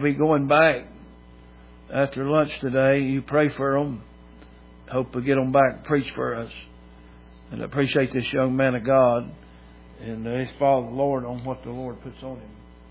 will be going back after lunch today. You pray for them. Hope we get them back and preach for us. And I appreciate this young man of God. And he's followed the Lord on what the Lord puts on him.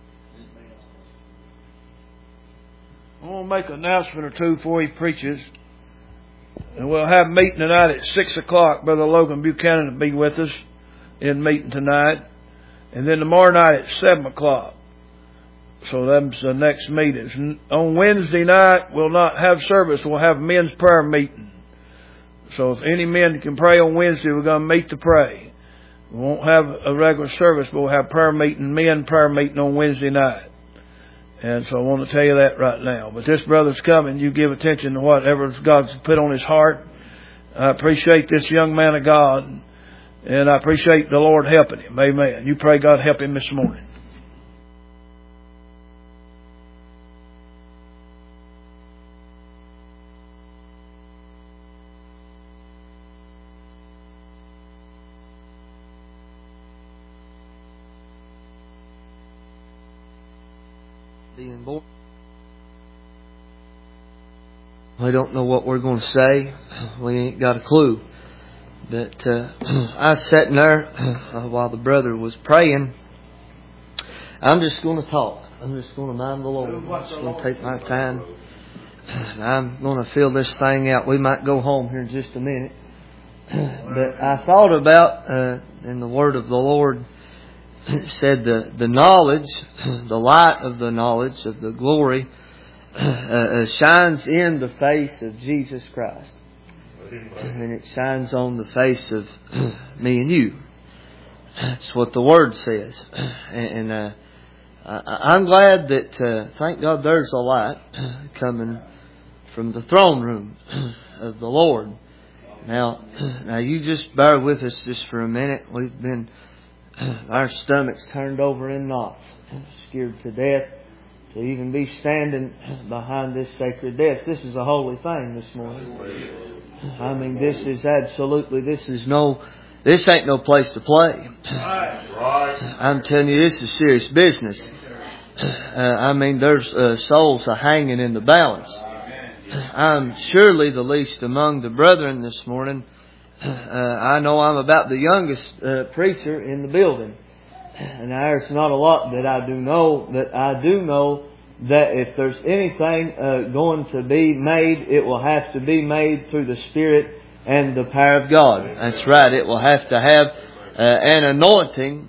I want to make an announcement or two before he preaches. And we'll have a meeting tonight at 6 o'clock. Brother Logan Buchanan will be with us in meeting tonight. And then tomorrow night at 7 o'clock. So that's the next meeting. On Wednesday night, we'll not have service. We'll have a men's prayer meeting. So if any men can pray on Wednesday, we're going to meet to pray. We won't have a regular service, but we'll have prayer meeting, men prayer meeting on Wednesday night. And so I want to tell you that right now. But this brother's coming. You give attention to whatever God's put on his heart. I appreciate this young man of God. And I appreciate the Lord helping him. Amen. You pray God help him this morning. Being born. We don't know what we're going to say. We ain't got a clue. But I was sitting there while the brother was praying. I'm just going to talk. I'm just going to mind the Lord. I'm just going to take my time. I'm going to fill this thing out. We might go home here in just a minute. But I thought about, in the word of the Lord, it said the knowledge, the light of the knowledge of the glory shines in the face of Jesus Christ. And it shines on the face of me and you. That's what the Word says. And I'm glad that, thank God, there's a light coming from the throne room of the Lord. Now you just bear with us just for a minute. We've been, our stomachs turned over in knots, scared to death to even be standing behind this sacred desk. This is a holy thing this morning. I mean, this ain't no place to play. I'm telling you, this is serious business. I mean, there's souls hanging in the balance. I'm surely the least among the brethren this morning. I know I'm about the youngest preacher in the building. And there's not a lot that I do know, but I do know that if there's anything going to be made, it will have to be made through the Spirit and the power of God. That's right. It will have to have an anointing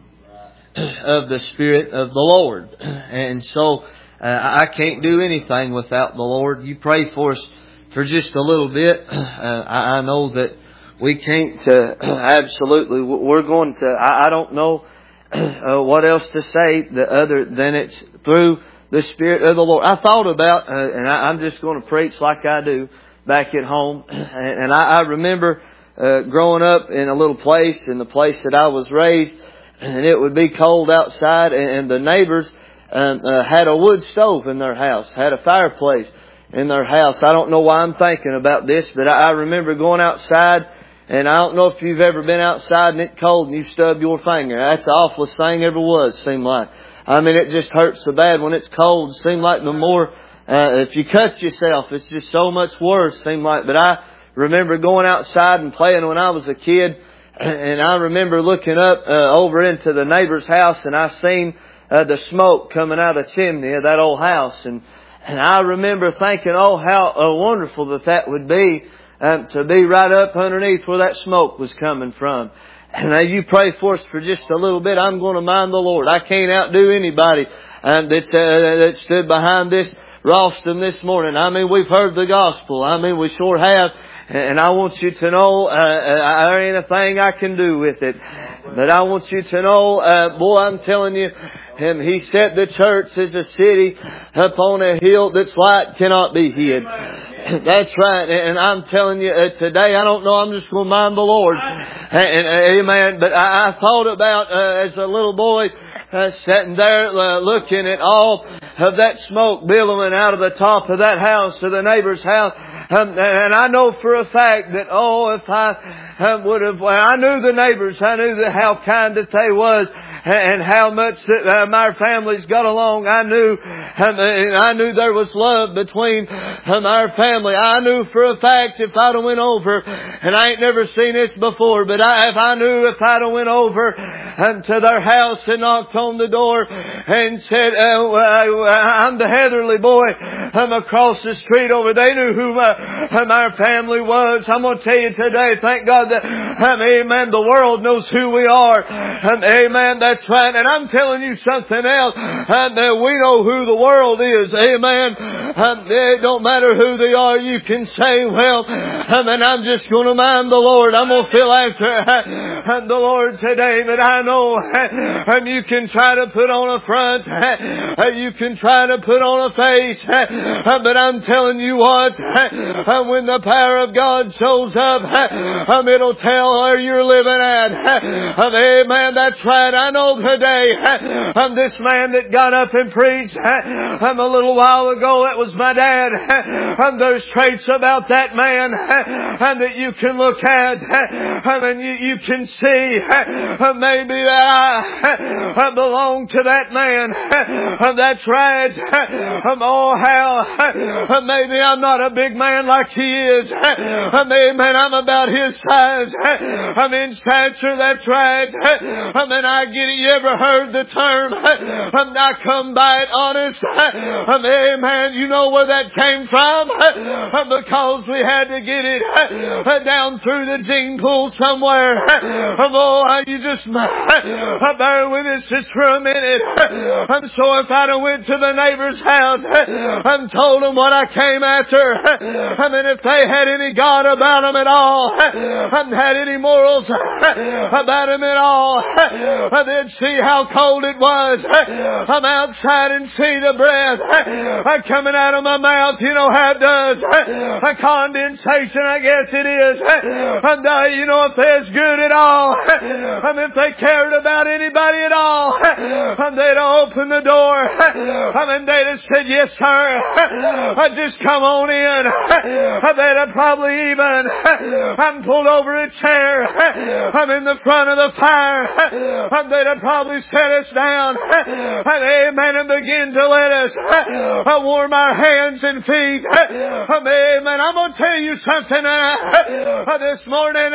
of the Spirit of the Lord. And so I can't do anything without the Lord. You pray for us for just a little bit. I know that we can't absolutely. We're going to. I don't know what else to say other than it's through the Spirit of the Lord. I thought about, and I'm just going to preach like I do back at home. And I remember growing up in a little place, in the place that I was raised, and it would be cold outside, and the neighbors had a wood stove in their house, had a fireplace in their house. I don't know why I'm thinking about this, but I remember going outside, and I don't know if you've ever been outside and it's cold and you stub your finger. That's the awfulest thing ever was, seemed like. I mean, it just hurts so bad when it's cold. It seemed like the more, if you cut yourself, it's just so much worse, seemed like. But I remember going outside and playing when I was a kid. And I remember looking up over into the neighbor's house, and I seen the smoke coming out of the chimney of that old house. And I remember thinking, oh, how wonderful that would be to be right up underneath where that smoke was coming from. And now you pray for us for just a little bit. I'm going to mind the Lord. I can't outdo anybody that stood behind this rostrum this morning. I mean, we've heard the gospel. I mean, we sure have. And I want you to know there ain't a thing I can do with it. But I want you to know, boy, I'm telling you, He set the church as a city upon a hill that's light cannot be hid. That's right. And I'm telling you today, I don't know, I'm just going to mind the Lord. And amen. But I thought about as a little boy sitting there looking at all of that smoke billowing out of the top of that house to the neighbor's house. And I know for a fact that, if I would have, I knew the neighbors, I knew how kind that they was. and how much our families got along. I knew there was love between our family. I knew for a fact if I'd have went over, and I ain't never seen this before, but I knew if I'd have went over to their house and knocked on the door and said, I'm the Heatherly boy, I'm across the street over. They knew who our family was. I'm going to tell you today, thank God that, amen, the world knows who we are. Amen, that's right. And I'm telling you something else, that we know who the world is. Amen. It don't matter who they are. You can say, well, I'm just going to mind the Lord. I'm going to feel after the Lord today. But I know you can try to put on a front. You can try to put on a face. But I'm telling you what, when the power of God shows up, it'll tell where you're living at. Amen. That's right. I know today, this man that got up and preached, a little while ago, that was my dad. There's traits about that man, that you can look at, and you can see, maybe that I belong to that man. That's right. Oh, how, maybe I'm not a big man like he is. Amen. I'm about his size. I'm in stature. That's right. I get it. You ever heard the term, I come by it honest? Amen. You know where that came from? Because we had to get it down through the gene pool somewhere. Oh, you just bear with us just for a minute. So if I'd have went to the neighbor's house and told them what I came after, if they had any God about them at all, had any morals about them at all, they'd see how cold it was. I'm outside and see the breath coming out of my mouth. You know how it does. A condensation, I guess it is. You know, if they're good at all, if they cared about anybody at all, they'd open the door. They'd have said, yes, sir. Just come on in. They'd have probably even pulled over a chair. I'm in the front of the fire. They'd have probably set us down. Amen. And begin to let us warm our hands and feet. Amen. I'm going to tell you something this morning.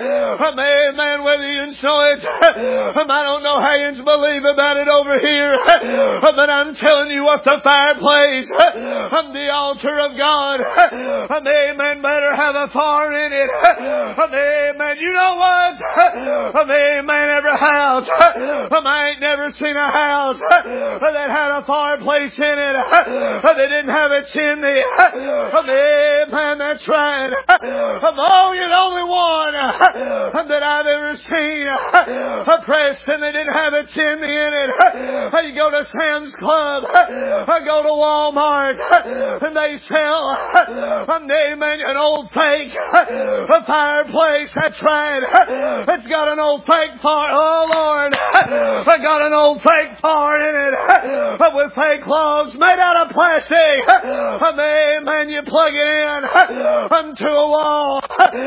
Amen. Whether you know it, I don't know how you believe about it over here. But I'm telling you what, the fireplace, the altar of God, amen, better have a fire in it. Amen. You know what? Amen. Every house, I ain't never seen a house that had a fireplace in it. They didn't have a chimney. Amen. That's right. Oh, you're the only one that I've ever seen. Preston, they didn't have a chimney in it. You go to Sam's Club, go to Walmart, and they sell, amen, an old fake fireplace. That's right. It's got an old fake fire. Oh, Lord. I got an old fake fire in it with fake logs made out of plastic. Amen. You plug it in to a wall.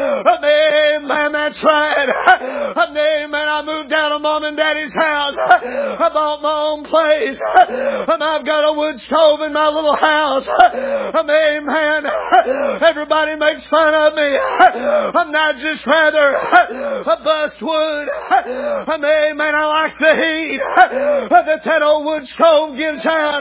Amen. That's right. Amen. I moved down to Mom and Daddy's house. I bought my own place. And I've got a wood stove in my little house. Amen. Everybody makes fun of me. I'm not just rather a bust wood. Amen. I like the heat that old wood stove gives out.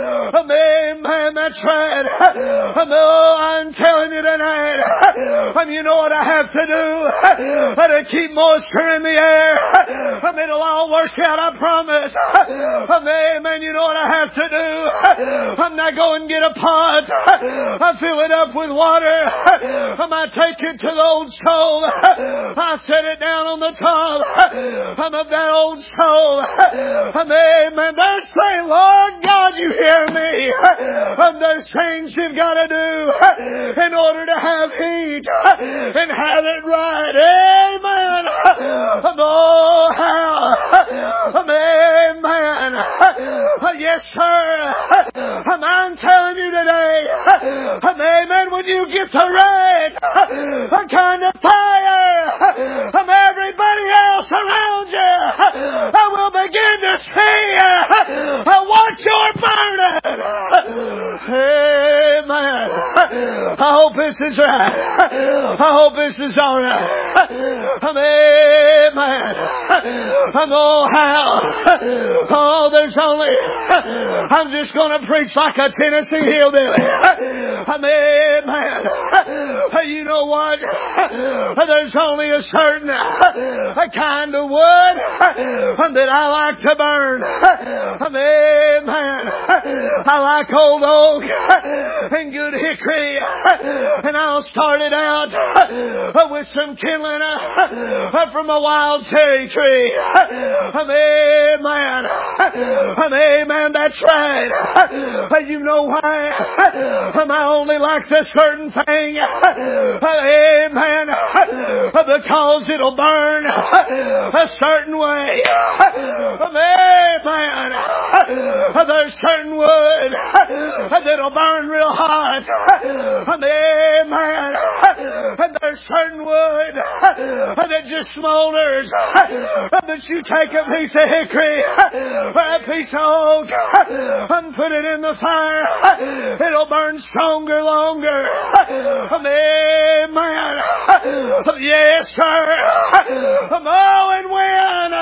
Amen. That's right. Oh, I'm telling you tonight. You know what I have to do to keep moisture in the air. It'll all work out, I promise. Amen. You know what I have to do? I'm not going to get a pot. I fill it up with water. I take it to the old stove. I set it down on the top of that old stove. Amen. They're saying, Lord God, you hear me. There's things you've got to do in order to have heat and have it right. Amen. Oh, how. Amen. Yes, sir. I'm telling you today. Amen. When you get the right kind of fire, everybody else around you will begin to see what you're burning. Amen. I hope this is right. I hope this is all right. Amen. Oh, how? Oh, there's only... I'm just going to preach like a Tennessee hillbilly. Amen. You know what? There's only a certain kind of wood that I like to burn. Amen. I like old oak and good hickory, and I'll start it out with some kindling from a wild cherry tree. Amen. Amen. That's right. You know why? I only like this certain thing. Amen. Because it'll burn a certain way. Amen. There's certain wood that'll burn real hot. Amen. And there's certain wood that just smolders. But you take a piece of hickory or a piece of oak and put it in the fire, it'll burn stronger, longer. Amen. Yes, sir. Oh, and when,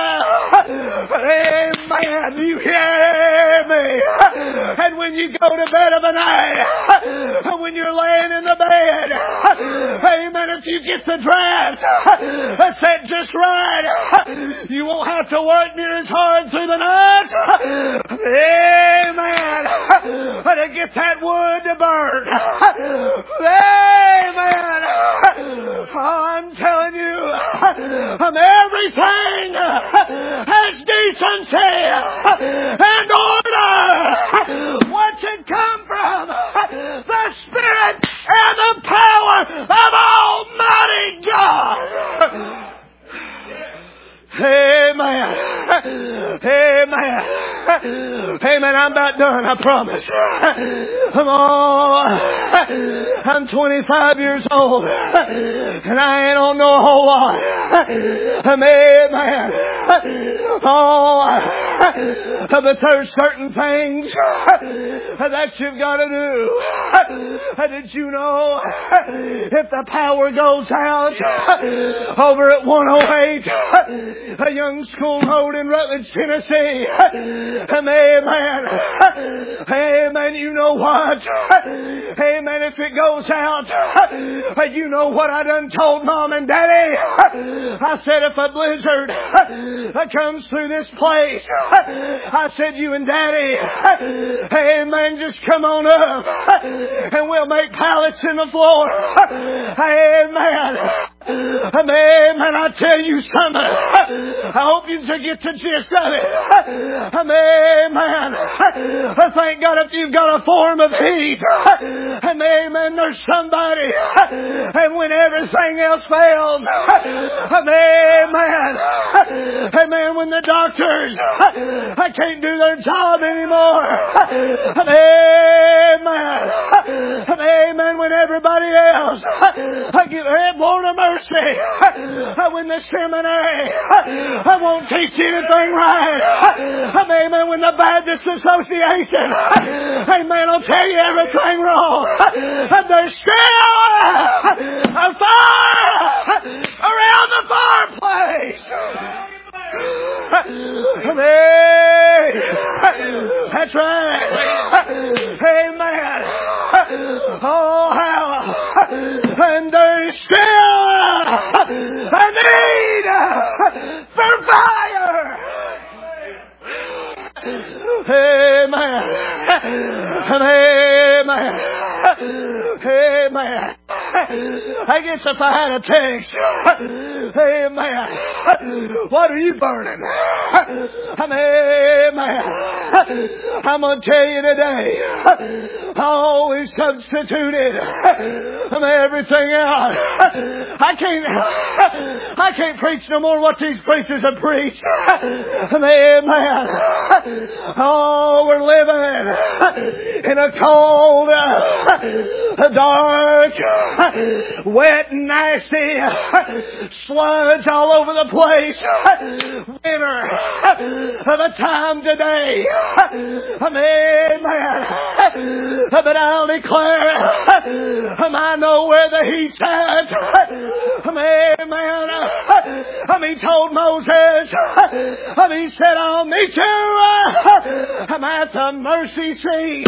amen, you hear me? And when you go to bed of a night, when you're laying in the bed, amen, if you get the draft set just right, you won't have to work near as hard through the night. Amen. To get that wood to burn. Amen. Oh, I'm telling you, everything has decency and order. What should come from the Spirit and the power of Almighty God. Amen. Amen. Amen. I'm about done, I promise. Oh, I'm 25 years old and I don't know a whole lot. Amen. Oh, but there's certain things that you've got to do. Did you know if the power goes out over at 108, a young school road in Rutledge, Tennessee? Amen. Amen. You know what? Amen. If it goes out, you know what I done told Mom and Daddy? I said, if a blizzard comes through this place, I said, you and Daddy, amen, just come on up and we'll make pallets in the floor. Amen. Amen. I tell you something. I hope you get the gist of it. Amen. Thank God if you've got a form of heat. Amen. There's somebody. And when everything else fails. Amen. Amen. When the doctors can't do their job anymore. Amen. Amen. When everybody else give Lord of mercy. When the seminary I won't teach anything right. Amen. When the Baptist Association, amen, will tell you everything wrong. There's still a fire around the fireplace. Amen. That's right. Amen. Oh, how. And there's still a need for fire. Amen. Amen. Amen. I guess if I had a text, amen, what are you burning? Amen. I'm going to tell you today, Oh, He substituted everything else. I can't preach no more what these preachers have preached. Amen. Oh, we're living in a cold, dark, wet, nasty, sludge all over the place. Winter of a time today. Amen. But I'll declare, I know where the heat's at. Amen. He told Moses, He said, I'll meet you at the mercy seat.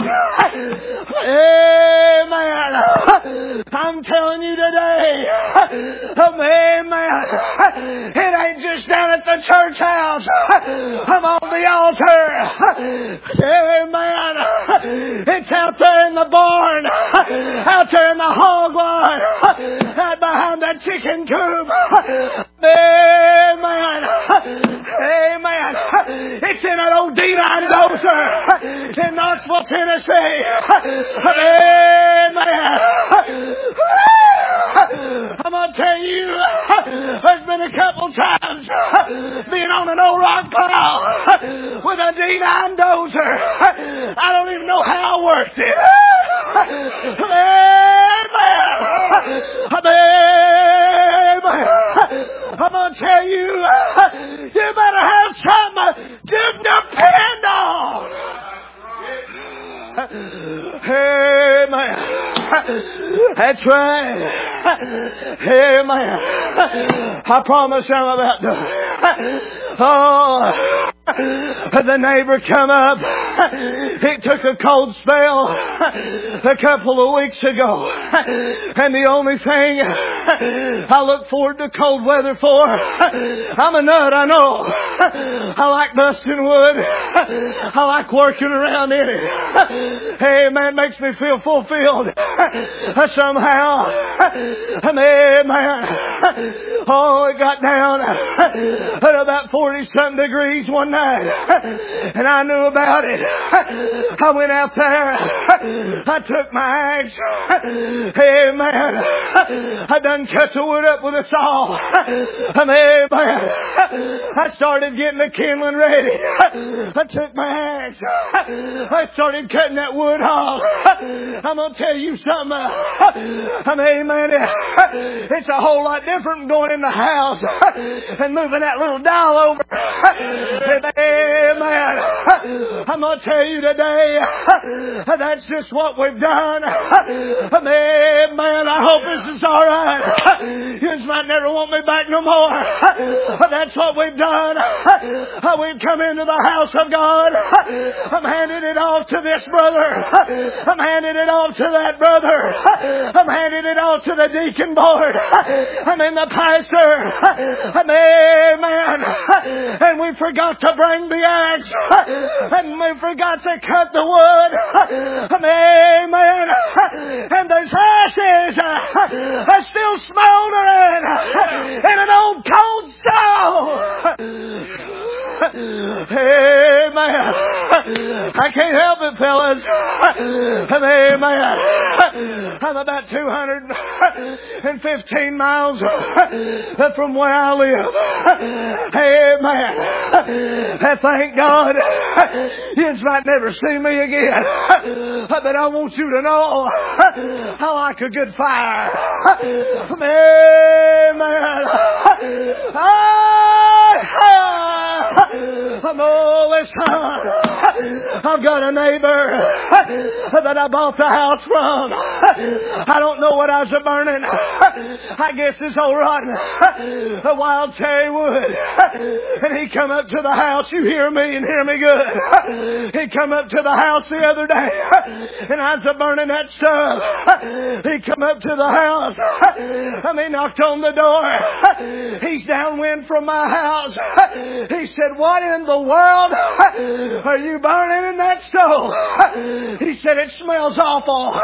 Amen. I'm telling you today, amen, it ain't just down at the church house. I'm on the altar. Amen. It's out there in the barn, out there in the hog line, out behind that chicken coop. Amen. Amen. It's in an old D9 dozer in Knoxville, Tennessee. Amen. I'm going to tell you, there's been a couple times being on an old rock pile with a D9 dozer. I don't even know how I worked it. Amen. I'm going to tell you, you better have something to depend on. Amen. That's right. Amen. I promise I'm about to. Oh, the neighbor come up. He took a cold spell a couple of weeks ago. And the only thing I look forward to cold weather for, I'm a nut, I know. I like busting wood. I like working around in it. Hey, man, makes me feel fulfilled somehow. Amen. Oh, it got down at about 40-something degrees one night. And I knew about it. I went out there. I took my axe. Amen. I done cut the wood up with a saw. Amen. I started getting the kindling ready. I took my axe. I started cutting that wood off. I'm going to tell you something. Amen. It's a whole lot different from going in the house and moving that little dial over. Amen. I'm going to tell you today, that's just what we've done. Amen. I hope this is all right. You might never want me back no more. That's what we've done. We've come into the house of God. I'm handing it off to this brother. I'm handing it off to that brother. I'm handing it off to the deacon board. I'm in the pastor. Amen. And we forgot to bring the axe. And we forgot to cut the wood. Amen. And there's ashes still smoldering in an old cold stove. Amen. I can't help it, fellas. Amen. I'm about 215 miles from where I live. Amen. Thank God. You might never see me again. But I want you to know I like a good fire. Amen. Listen, I've got a neighbor that I bought the house from. I don't know what I was burning. I guess it's old rotten, a wild cherry wood. And he come up to the house. You hear me and hear me good. He come up to the house the other day, and I was burning that stuff. He come up to the house, and he knocked on the door. He's downwind from my house. He said, "What in the world are you burning in that stove?" He said, "It smells awful."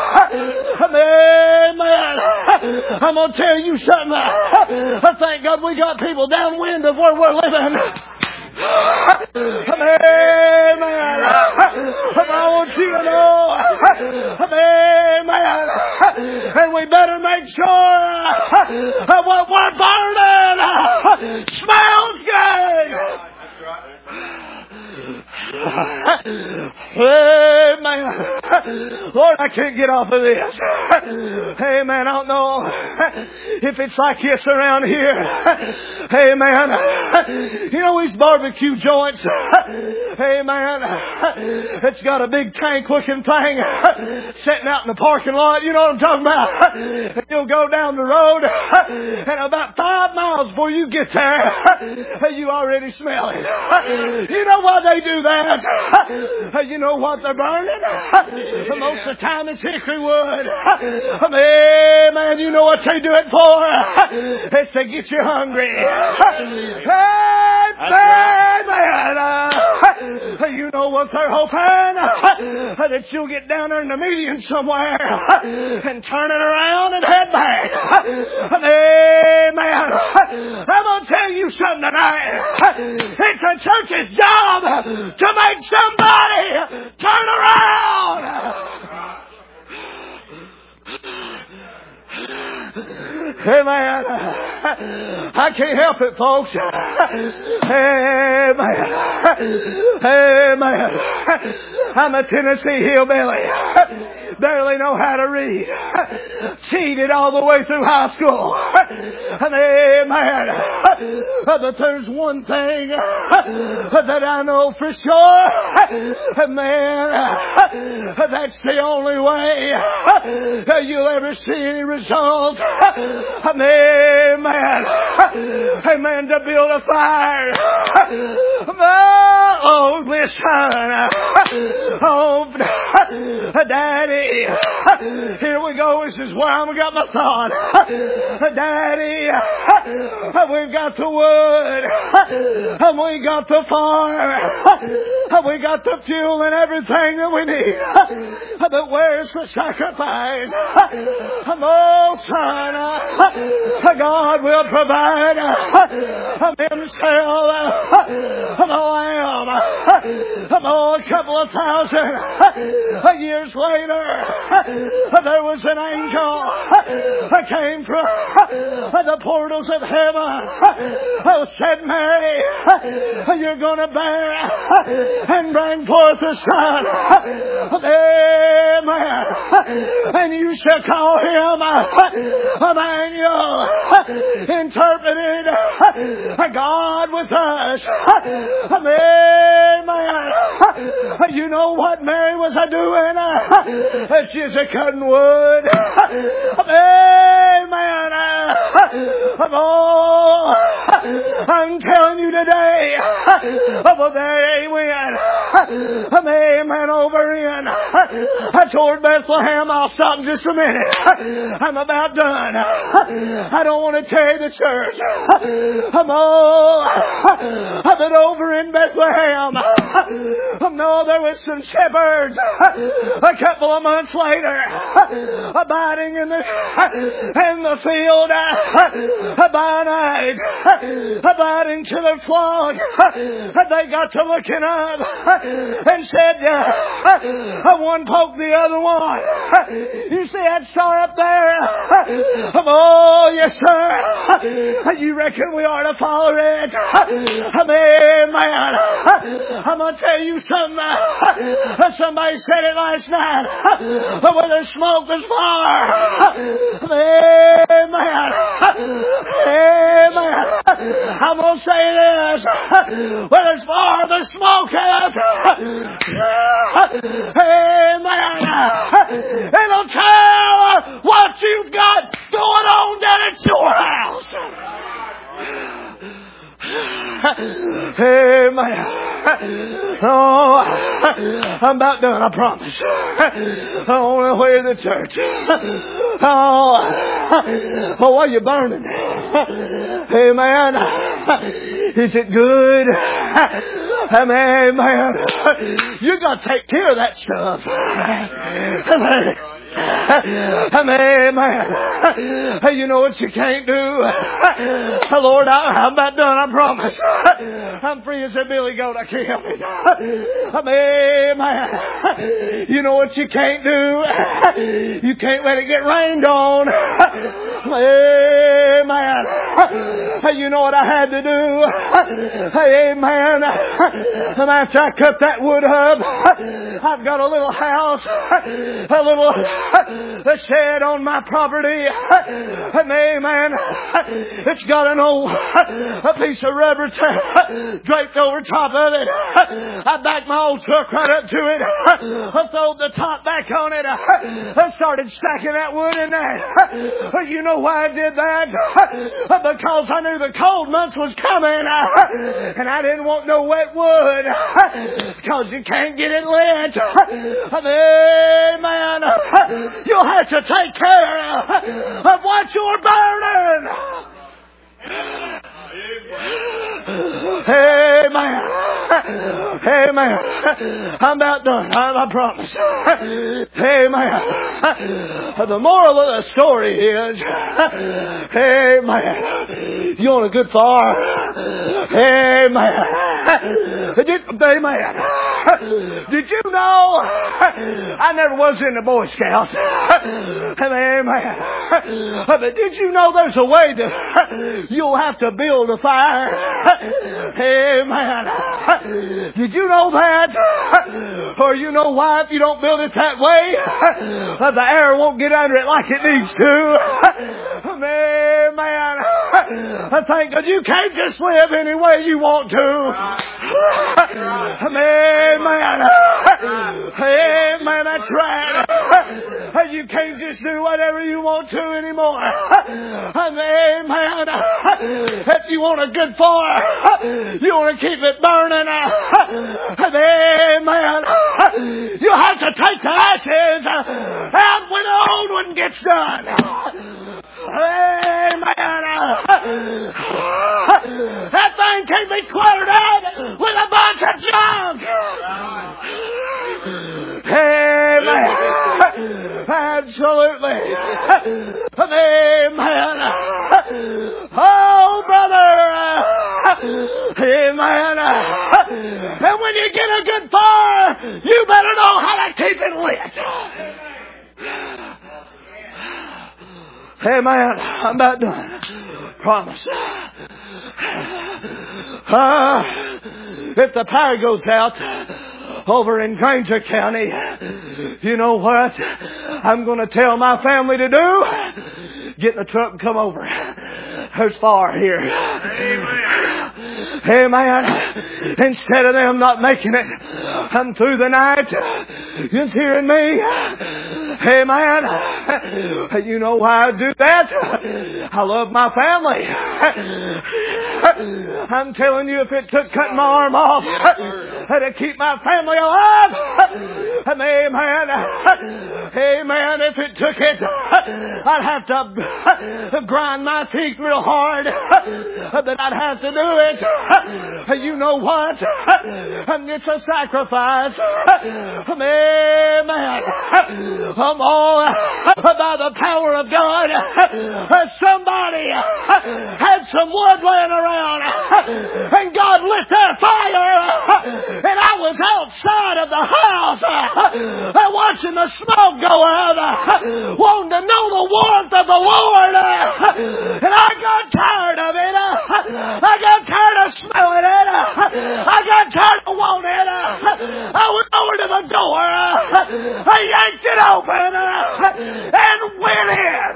Man, I'm going to tell you something. Thank God we got people downwind of where we're living. Amen. I want you to know. Amen. And we better make sure what we're burning smells good. Amen. Lord, I can't get off of this. Amen. I don't know if it's like this around here. Amen. You know these barbecue joints. Amen. It's got a big tank looking thing sitting out in the parking lot. You know what I'm talking about? You'll go down the road and about 5 miles before you get there, you already smell it. You know why they do that? You know what they're burning? Most of the time it's hickory wood. Man, you know what they do it for? It's to get you hungry. You know what they're hoping? That you'll get down there in the median somewhere and turn it around and head back. Amen. I'm going to tell you something tonight. It's a church's job to make somebody turn around. Amen. I can't help it, folks. Amen. Amen. I'm a Tennessee hillbilly. Barely know how to read. Cheated all the way through high school. Amen. But there's one thing that I know for sure. Man, that's the only way you'll ever see any results. Amen. Amen. To build a fire. Oh, listen. Oh, Daddy. Here we go. This is where I got my thought. Daddy, we've got the wood. We got the fire. We got the fuel and everything that we need. But where's the sacrifice? Oh, son, God will provide Himself the lamb. Oh, a couple of thousand years later, there was an angel that came from the portals of heaven. Said, Mary, you're going to bear and bring forth a son. Amen. And you shall call him Emmanuel, interpreted God with us. Amen. You know what Mary was doing? She's a cutting wood. Amen. Oh, I'm telling you today, over there he went. Amen. Over in toward Bethlehem. I'll stop in just a minute. I'm about done. I don't want to tear the church. But over in Bethlehem, no, there was some shepherds a couple of months later, abiding in the field by night, abiding to their flock. They got to looking up and said, one poked the other one. You see that star up there? Oh, yes, sir. You reckon we ought to follow it? Amen. I'm going to tell you something. Somebody said it last night. Where there's smoke, there's fire. Amen. Amen. I'm going to say this. Where there's fire, there's smoke. Amen. It'll tell what you've got going on down at your house. Amen. Oh, I'm about done, I promise. I want to wear the church. Oh, why are you burning? Amen. Is it good? Amen. You got to take care of that stuff. Amen. Amen. You know what you can't do? Lord, I'm about done, I promise. I'm free as a billy goat, I can't help it. Amen. You know what you can't do? You can't let it get rained on. Amen. You know what I had to do? Amen. After I cut that wood up, I've got a little house, a little shed on my property. Amen. It's got an old a piece of rubber draped over top of it. I backed my old truck right up to it. I threw the top back on it. I started stacking that wood in there. You know why I did that? Because I knew the cold months was coming, and I didn't want no wet wood, because you can't get it lit. Amen. You'll have to take care of what you're burning. Amen. Amen. I'm about done. I promise. Amen. The moral of the story is, amen, you want a good fire? Amen. Amen. Did you know I never was in the Boy Scouts? Amen. But did you know there's a way that you'll have to build a fire? Amen. Did you know that? Or you know why if you don't build it that way, the air won't get under it like it needs to? Amen. Thank God you can't just live any way you want to. Amen. Amen. That's right. You can't just do whatever you want to anymore. Amen. If you want a good fire, you want to keep it burning. Amen. You have to take the ashes out when the old one gets done. Amen. That thing can't be cleared out with a bunch of junk. Amen. Absolutely. Amen. Oh, brother. Amen. And when you get a good fire, you better know how to keep it lit. Amen. I'm about done. Promise. If the power goes out over in Granger County, you know what I'm going to tell my family to do? Get in the truck and come over. There's fire here. Amen. Instead of them not making it through the night, you hearing me? Amen. You know why I do that? I love my family. I'm telling you, if it took cutting my arm off to keep my family alive, amen. Amen. If it took it, I'd have to grind my teeth real hard, but I'd have to do it. You know what? It's a sacrifice. Amen. All by the power of God. Somebody had some wood laying around, and God lit their fire, and I was outside of the house watching the smoke go out, wanting to know the warmth of the Lord, and I got tired of it. I got tired of smelling it. I got tired of wanting it. I went over to the door. I yanked it open and went in.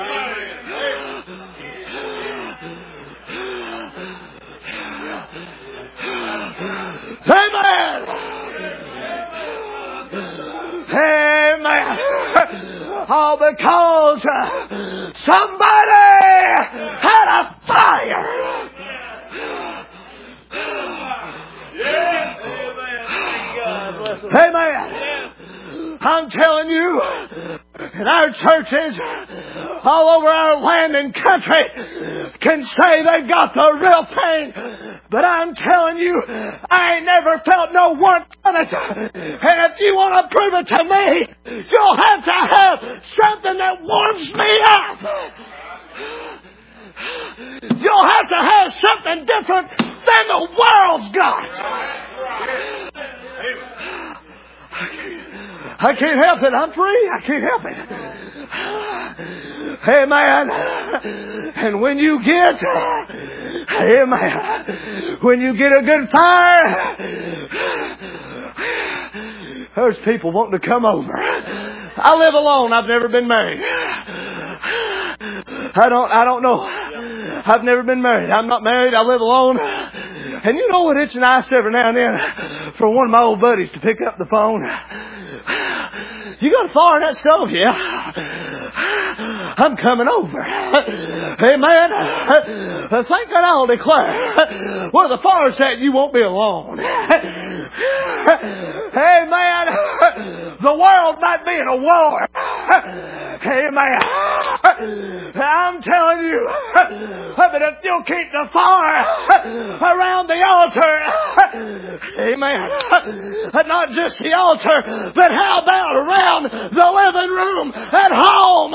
Amen. Amen. All because somebody had a fire. Amen. I'm telling you, in our churches all over our land and country can say they've got the real thing. But I'm telling you, I ain't never felt no warmth on it. And if you want to prove it to me, you'll have to have something that warms me up. You'll have to have something different than the world's got. I can't help it. I'm free. I can't help it. Amen. And when you get, amen, when you get a good fire, there's people wanting to come over. I live alone. I've never been married. I don't know. I've never been married. I'm not married. I live alone. And you know what? It's nice every now and then for one of my old buddies to pick up the phone. You got a fire in that stove? Yeah. I'm coming over. Amen. Thank God I'll declare, where the fire's at, you won't be alone. Amen. The world might be in a war. Amen. I'm telling you, but if you'll keep the fire around the altar, amen, not just the altar, but how about around the living room at home?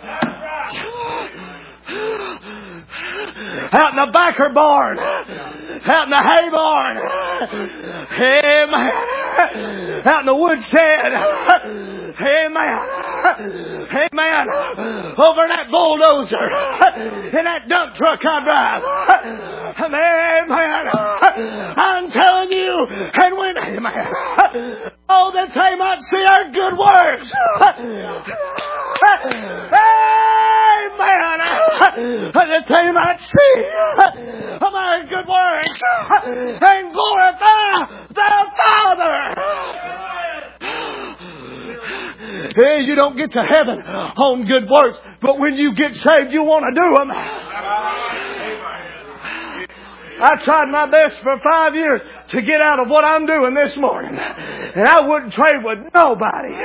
Out in the backer barn, out in the hay barn, amen, out in the woodshed, amen, amen, over in that bulldozer, in that dump truck I drive, amen, I'm telling you, and when, amen, oh, that they might see our good works, amen, that they might see our good works and glorify the Father. Hey, you don't get to heaven on good works, but when you get saved, you want to do them. I tried my best for 5 years to get out of what I'm doing this morning, and I wouldn't trade with nobody.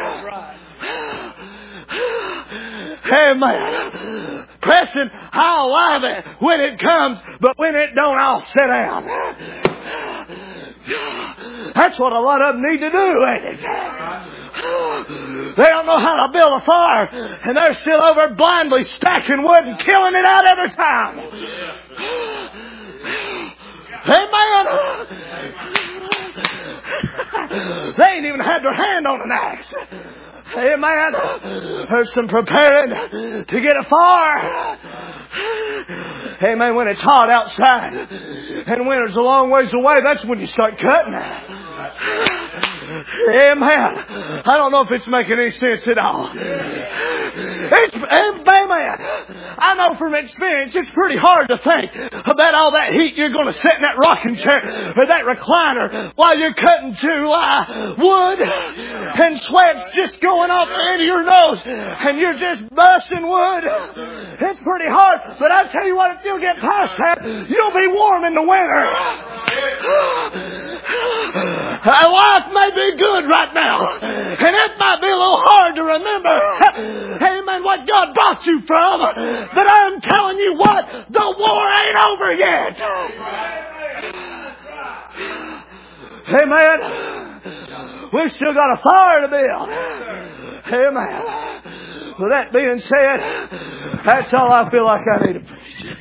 Amen. Preston, I'll love it when it comes, but when it don't, I'll sit down. That's what a lot of them need to do, ain't it? They don't know how to build a fire, and they're still over blindly stacking wood and killing it out every time. Amen. They ain't even had their hand on an axe. Amen. There's some preparing to get a fire. Amen. When it's hot outside and winter's a long ways away, that's when you start cutting. Amen. I don't know if it's making any sense at all. Amen. I know from experience it's pretty hard to think about all that heat you're going to sit in that rocking chair or that recliner while you're cutting to wood and sweat's just going off the end of your nose and you're just busting wood. It's pretty hard, but I tell you what, if you'll get past that, you'll be warm in the winter. Life may be good right now, and it might be a little hard to remember, amen, what God brought you from, but I'm telling you what, the war ain't over yet. Amen. We've still got a fire to build. Amen. With that being said, that's all I feel like I need to preach.